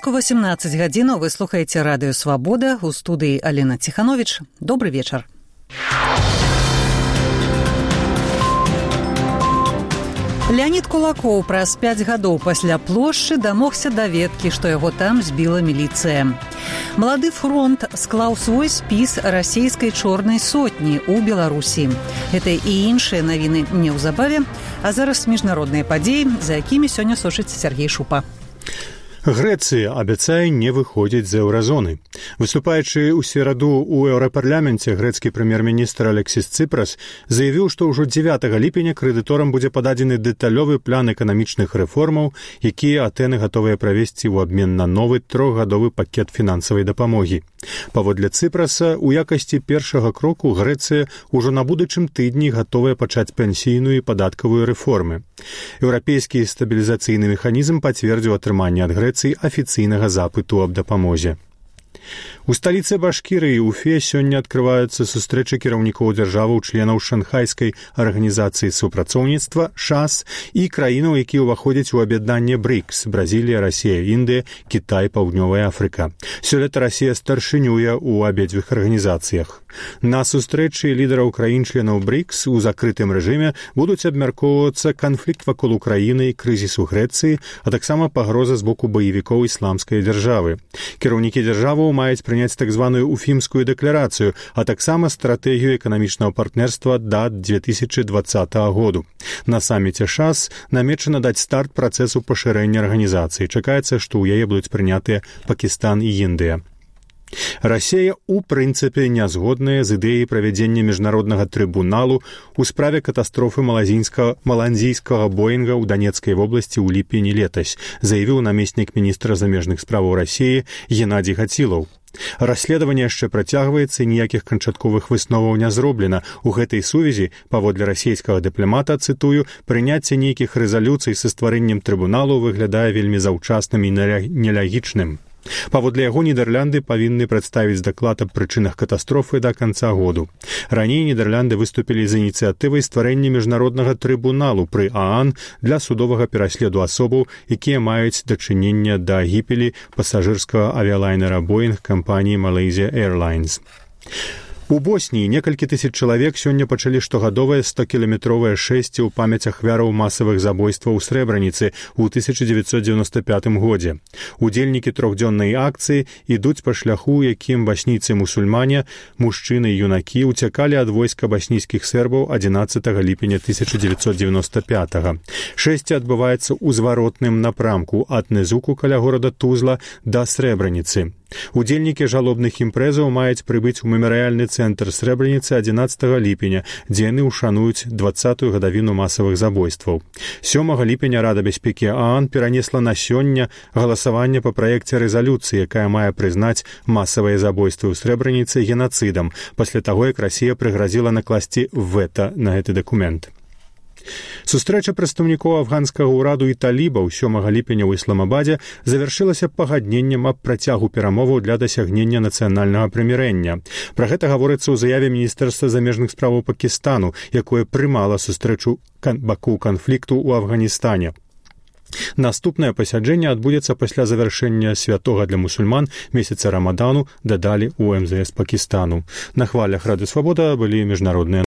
Беларуску 18 гадзінаў вы слухаеце радыё «Свабода», у студыі Алена Ціхановіч. Добры вечар. Леонид Кулакоў праз 5 гадоў пасля плошчы дамогся даведкі, што яго там збіла міліцыя. Малады фронт склаў свой спіс расійскай чорнай сотні ў Беларусі. Гэта і іншыя навіны неўзабаве, а зараз міжнародныя падзеі, за якімі сёння сочыць Сергей Шупа. Грэцыя абяцае не выходзіць з еўразоны. Выступаючы ў сераду ў еўрапарламенце, грэцкі прэм'ер-міністр Алексіс Цыпрас заявіў, што ўжо 9 ліпеня крэдыторам будзе пададзены дэталёвы план эканамічных рэформаў, якія Атэны гатовыя правесці ў абмен на новы 3-гадовы пакет фінансавай дапамогі. Паводле Цыпраса, у якасці першага кроку Грэцыя ўжо на будучым тыдні гатовая пачаць пенсійную і падаткавую рэформы. Еўрапейскі стабілізацыйны механізм пацвердзіў атрыманне ад Грэцыі афіцыйнага запыту аб дапамозе. У сталіцы Башкірыі Уфе сёння адкрываюцца сустрэчы кіраўнікоў дзяржаваў членаў Шанхайскай арганізацыі супрацоўніцтва ШАС і краінаў, якія ўваходзяць у аб'яднанне БРИКС – Бразілія, Расія, Індыя, Кітай, Паўднёвая Афрыка. Сёлета Расія старшынюе ў абедзвюх арганізацыях. На сустрэчы лідараў краін-членаў БРИКС у закрытым рэжыме будуць абмяркоўвацца канфлікт вакол Украіны і крызіс у Грэцыі, а таксама пагроза з боку баевікоў ісламскай дзяржавы. Кіраўнікі дзяржаваў маюць прыняць так званую Уфімскую дэкларацыю, а таксама стратэгію эканамічнага партнерства да 2020 году. На саміце ШАС намечана даць старт працэсу пашырэння арганізацыі. Чакаецца, што ў яе будуць прынятыя Пакістан і Індыя. Расія у прынцыпе не згодная з ідэяй правядзення міжнароднага трыбуналу у справе катастрофы маландзійскага Боінга ў Данецкай вобласці ў ліпені летась, заявіў намеснік міністра замежных справаў Расіі Геннадзій Гацілаў. Расследаванне яшчэ працягваецца, ніякіх канчатковых высноваў не зроблена. У гэтай сувязі, паводле расійскага дыпламата, цытую, прыняцце нейкіх рэзалюцый са стварэннем трыбуналу выглядае вельмі заўчасным і нелягічным. Паводле яго Нідерлянды павінны прадставіць даклад аб прычынах катастрофы да канца году. Раней Нідерлянды выступілі з ініцыятывай стварэння міжнароднага трыбуналу пры ААН для судовага пераследу асобаў, якія маюць дачыненне да гібелі пасажырскага авіялайнера Боінг кампаніі Malaysia Airlines. У Босніі некалькі тысяч чалавек сёння пачалі штогадовае 100-кіламетровае шэсце ў памяць ахвяраў масавых забойстваў у Срэбраніцы ў 1995 годзе. Удзельнікі трохдзённай акцыі ідуць па шляху, якім баснійцы-мусульмане, мужчыны і юнакі уцякалі ад войска баснійскіх сербаў 11 ліпеня 1995. Шэсце адбываецца ў зваротным напрамку ад Незуку каля горада Тузла да Срэбраніцы. Удзельнікі жалобных імпрэзаў маюць прыбыць у мемарыяльны цэнтр Срэбраніцы 11 ліпеня, дзе яны ўшануюць 20-ю гадавіну масавых забойстваў. 7 ліпеня Рада бяспекі ААН перанесла на сёння галасаванне па праекце рэзалюцыі, якая мае прызнаць масавыя забойствы ў Срэбраніцы генацыдам, пасля таго, як Расія прыгразіла накласці вэта на гэты дакумент. Сустрэча прадстаўнікоў афганскага ўраду і талібаў 7 ліпеня ў Ісламабадзе завяршылася пагадненнем аб працягу перамоваў для дасягнення нацыянальнага прымірэння. Пра гэта гаворыцца ў заяве Міністэрства замежных справаў Пакістану, якое прымала сустрэчу бакоў канфлікту ў Афганістане. Наступнае пасяджэнне адбудзецца пасля завяршэння святога для мусульман месяца Рамадану, дадалі ў МЗС Пакістану. На хвалях Радыё Свабода былі міжнародныя